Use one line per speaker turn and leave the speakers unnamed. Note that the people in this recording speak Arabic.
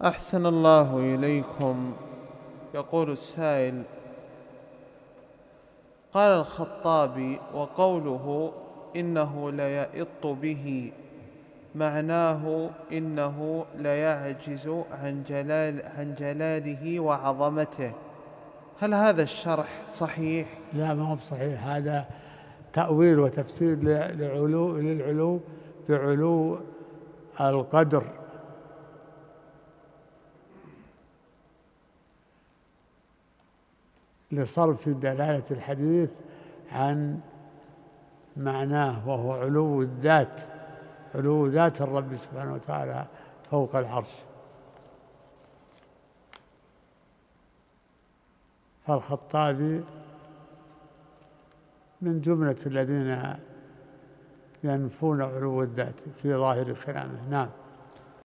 أحسن الله إليكم. يقول السائل: قال الخطابي: وقوله إنه ليئط به معناه إنه ليعجز عن جلاله وعظمته، هل هذا الشرح صحيح؟
لا، ما هو صحيح، هذا تأويل وتفسير للعلو بعلو القدر، لصرف دلالة الحديث عن معناه، وهو علو الذات، علو ذات الرب سبحانه وتعالى فوق العرش. فالخطابي من جملة الذين ينفون علو الذات في ظاهر كلامه. نعم.